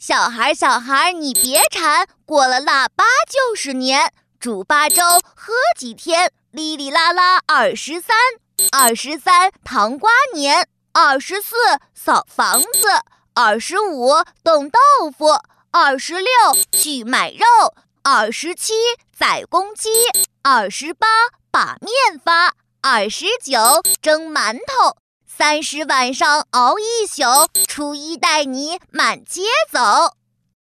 小孩，你别馋，过了腊八就是年。煮八粥，喝几天，哩哩啦啦23糖瓜年，24扫房子，25冻豆腐，26去买肉，27宰公鸡，28把面发，29蒸馒头，30晚上熬一宿，初一带你满街走。